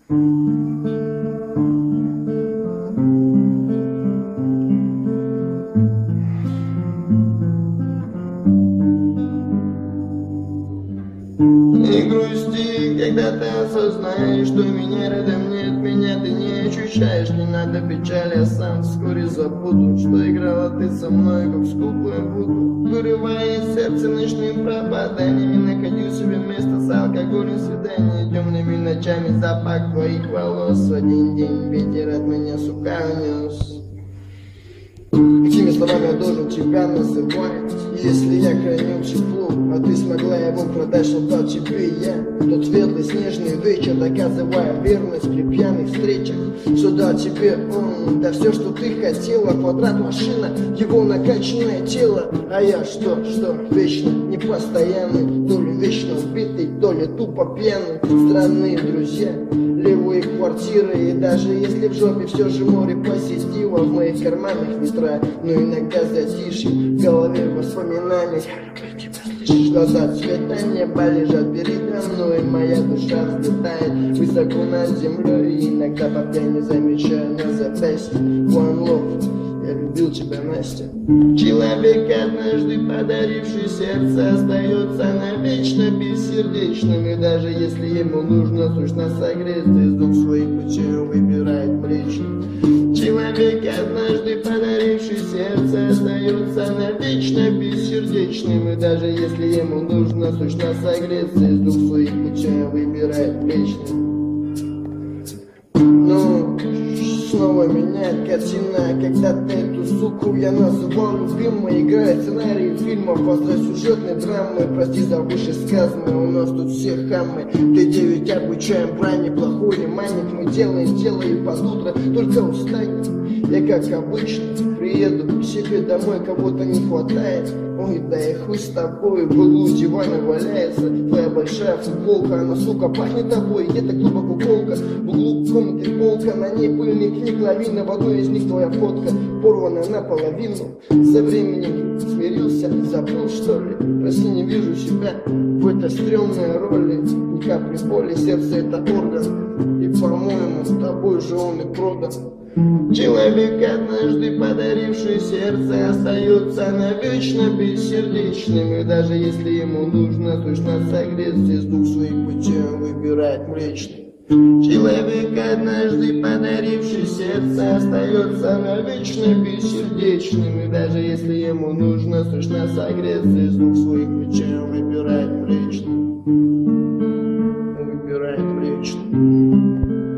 Не грусти, когда ты осознаешь, что меня рядом нет, меня ты не ощущаешь. Не надо печали, я сам вскоре забуду, что играла ты со мной, как с куклой буду. Вырывая сердце ночным пропаданиями, находил себе место с алкоголем, свидания темными ночами, запах твоих волос. В один день ветер от меня, сука, унес. Какими словами я должен тебя называть, если я хранил тепло, а ты смогла его продать, что дал тебе я? Тот светлый снежный вечер, доказывая верность при пьяных встречах, что дал тебе он, да все, что ты хотела, квадрат, машина, его накачанное тело. А я что, вечно непостоянный, то ли вечно убитый, то ли тупо пьяный. Странные друзья, левые квартиры, и даже если в жопе все же море посетило, в моих карманах ветра, но иногда затишье, в голове воспоминаний. Глаза цвета неба лежат передо мной, моя душа взлетает высоко над землей, и иногда по пьяни замечаю на запястье One Love, я любил тебя, Настя. Человек, однажды подаривший сердце, остается навечно бессердечным, и даже если ему нужно сущно согреться, из двух своих путей он выбирает Млечный. Человек, однажды подаривший сердце, остается навечно бессердечным, и даже если ему нужно сущно согреться, из двух своих путей он выбирает Млечный. Ну, снова меняет картина, когда-то эту суку я называл любимой, играет сценарий фильмов, остросюжетной драмы. Прости за вышесказанное, у нас тут все хамы. Т9 обучаем брани, плохой лиманник, мы делаем дело и под утро только устанем. Я как обычно приеду к себе домой, кого-то не хватает. Ой, да и хуй с тобой, в углу дивана валяется твоя большая футболка, она, сука, пахнет тобой, где-то глубоко колка. В углу комнаты полка, на ней пыльный книг лавина, в одной из них твоя фотка, порвана наполовину. Со временем смирился, забыл, что ли? Прости, не вижу себя в этой стрёмной роли. Ни капли боли, сердце это орган, и, по-моему, с тобой же он и продан. Человек, однажды подаривший сердце, остается навечно бессердечным, и даже если ему нужно сущно согреться, из двух своих путей он выбирает Млечный. Человек, однажды подаривший сердце, остается навечно бессердечным, и даже если ему нужно сущно согреться, из двух своих путей он выбирает Млечный. Он выбирает Млечный.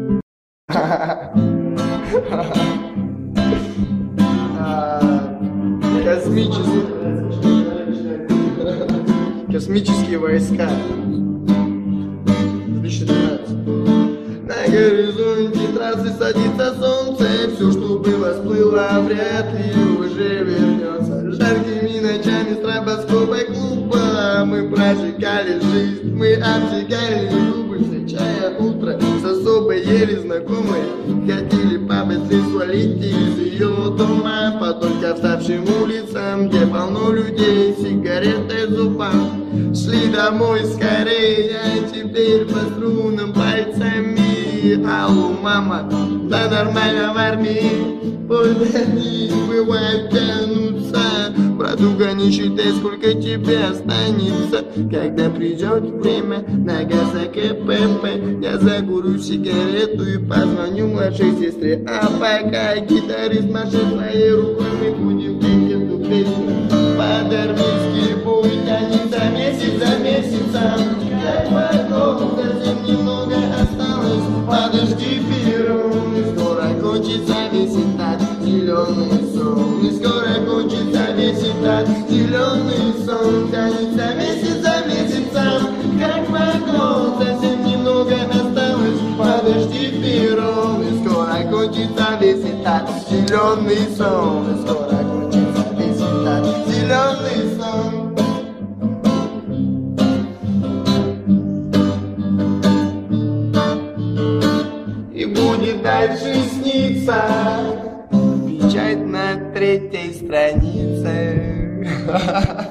Космические войска 2013. На горизонте трассы садится солнце, все, что было, сплыло, вряд ли уже вернется. Жаркими ночами стробоскопа клуба мы прожигали жизнь, мы обжигали губы, встречая утро с особой еле знакомой. Ходили по быстрее свалить из ее дома по только вставшим улицам, где полно людей, сигареты в зубах. Шли домой скорее, а теперь по струнам пальцами. Алло, мама, да нормально в армии. Пусть бывает тянутся, братуха, не считай, сколько тебе останется. Когда придет время на газ КПП, я закурю сигарету и позвоню младшей сестре. А пока гитарист машет своей рукой, мы будем петь эту песню. Под армейский бой тянется месяц за месяцем. Как вокруг совсем немного осталось. Подожди, перрон, и скоро кончится весь этот зеленый сон. И скоро кончится весь этот зеленый сон. Тянется месяц за месяцем. Как вокруг совсем немного осталось. Подожди, перрон, и скоро кончится весь этот зеленый сон. И скоро кончится весь этот зеленый сон. И будет дальше сниться печать на 3-й странице.